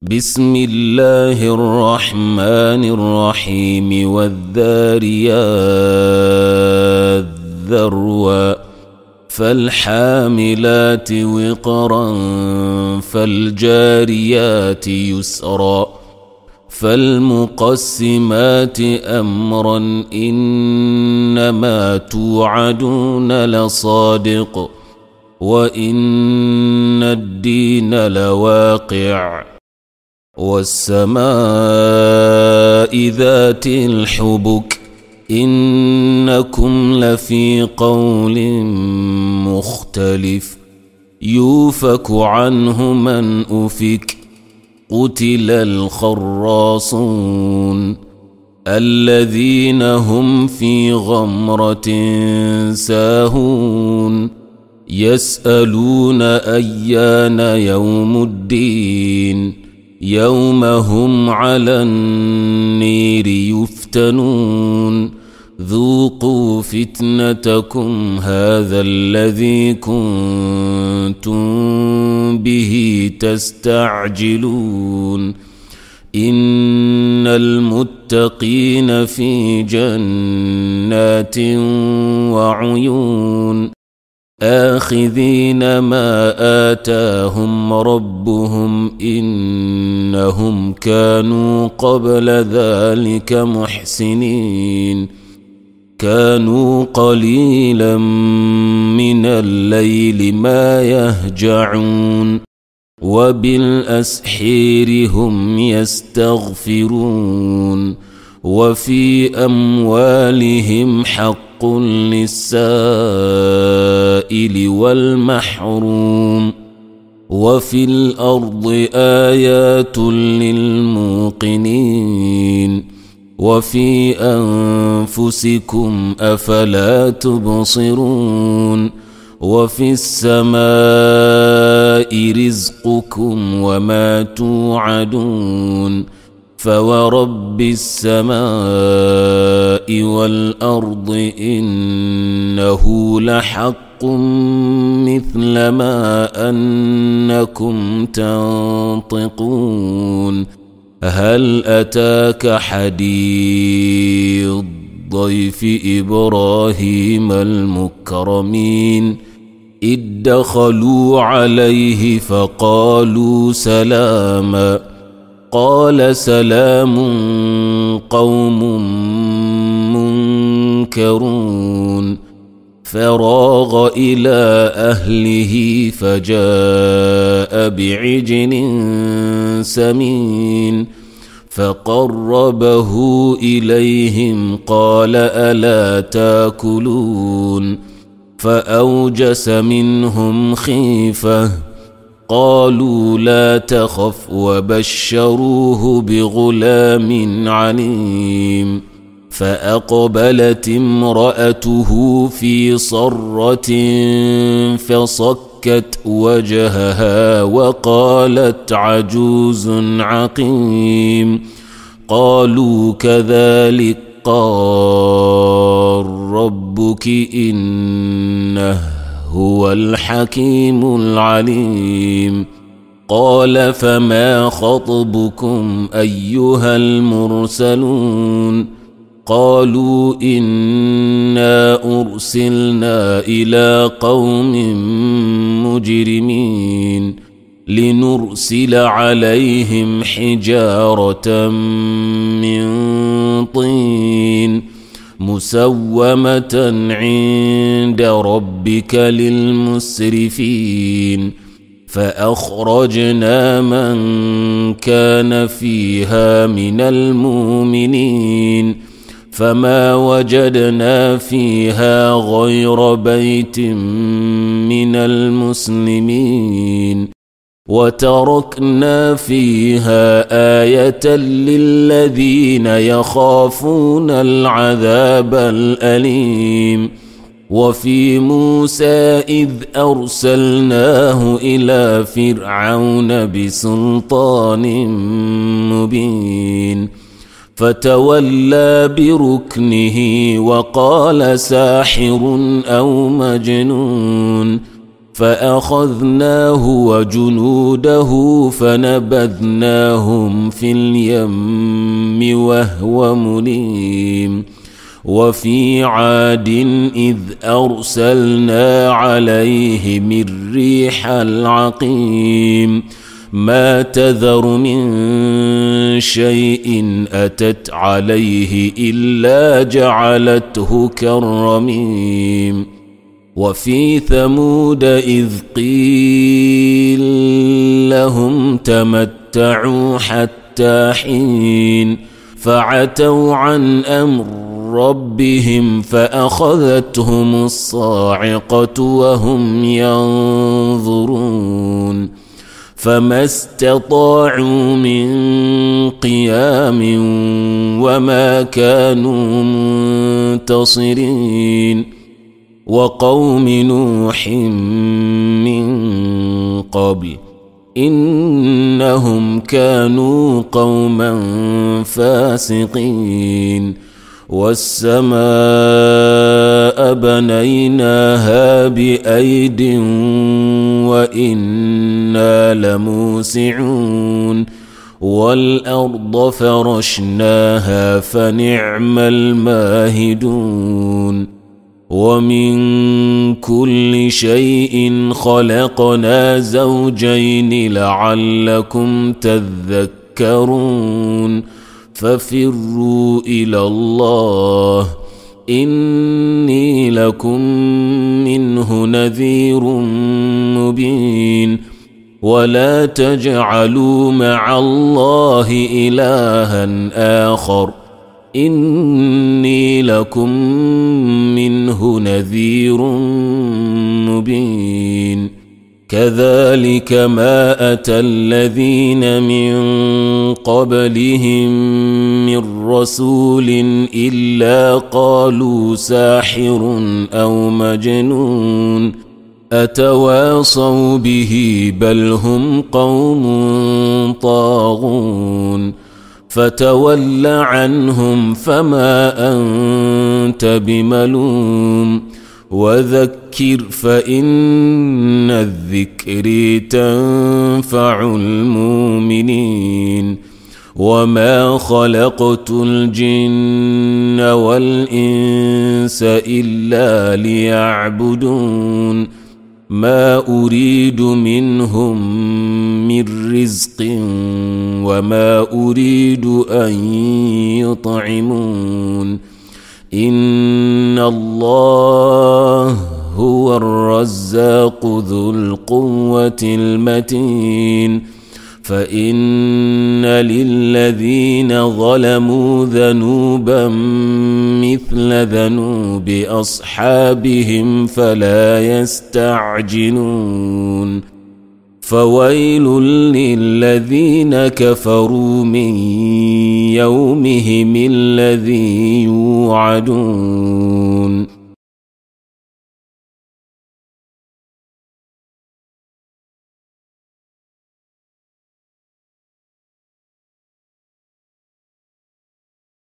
بسم الله الرحمن الرحيم والذاريات ذروا فالحاملات وقرا فالجاريات يسرا فالمقسمات أمرا إنما توعدون لصادق وإن الدين لواقع والسماء ذات الحبك إنكم لفي قول مختلف يوفك عنه من أفك قتل الخراصون الذين هم في غمرة ساهون يسألون أيان يوم الدين يوم هم على النير يفتنون ذوقوا فتنتكم هذا الذي كنتم به تستعجلون إن المتقين في جنات وعيون آخذين ما آتاهم ربهم إنهم كانوا قبل ذلك محسنين كانوا قليلا من الليل ما يهجعون وبالأسحير هم يستغفرون وفي أموالهم حق للسائل والمحروم وفي الأرض آيات للموقنين وفي أنفسكم أفلا تبصرون وفي السماء رزقكم وما توعدون فورب السماء والأرض إنه لحق مثل ما أنكم تنطقون هل أتاك حديث ضيف إبراهيم المكرمين إذ دخلوا عليه فقالوا سلاما قال سلام قوم منكرون فراغ إلى أهله فجاء بعجل سمين فقربه إليهم قال ألا تاكلون فأوجس منهم خيفة قالوا لا تخف وبشروه بغلام عليم فأقبلت امرأته في صرة فصكت وجهها وقالت عجوز عقيم قالوا كذلك قال ربك إنه هو الحكيم العليم قال فما خطبكم أيها المرسلون قالوا إنا أرسلنا إلى قوم مجرمين لنرسل عليهم حجارة من طين مسومة عند ربك للمسرفين فأخرجنا من كان فيها من المؤمنين فما وجدنا فيها غير بيت من المسلمين وتركنا فيها آية للذين يخافون العذاب الأليم وفي موسى إذ أرسلناه إلى فرعون بسلطان مبين فتولى بركنه وقال ساحر أو مجنون فأخذناه وجنوده فنبذناهم في اليم وهو مليم وفي عاد إذ أرسلنا عليهم الريح العقيم ما تذر من شيء أتت عليه إلا جعلته كالرميم وفي ثمود إذ قيل لهم تمتعوا حتى حين فعتوا عن أمر ربهم فأخذتهم الصاعقة وهم ينظرون فما استطاعوا من قيام وما كانوا منتصرين وقوم نوح من قبل إنهم كانوا قوما فاسقين والسماء بنيناها بأيد وإنا لموسعون والأرض فرشناها فنعم الماهدون ومن كل شيء خلقنا زوجين لعلكم تذكرون ففروا إلى الله إني لكم منه نذير مبين ولا تجعلوا مع الله إلها آخر إني لكم منه نذير مبين كذلك ما أتى الذين من قبلهم من رسول إلا قالوا ساحر أو مجنون أتواصوا به بل هم قوم طاغون فتول عنهم فما أنت بملوم وذكر فإن الذكر تنفع المؤمنين وما خلقت الجن والإنس إلا ليعبدون ما أريد منهم من رزق وما أريد أن يطعمون إن الله هو الرزاق ذو القوة المتين فإن للذين ظلموا ذنوبا مثل ذنوب أصحابهم فلا يستعجلون فويل للذين كفروا من يومهم الذي يوعدون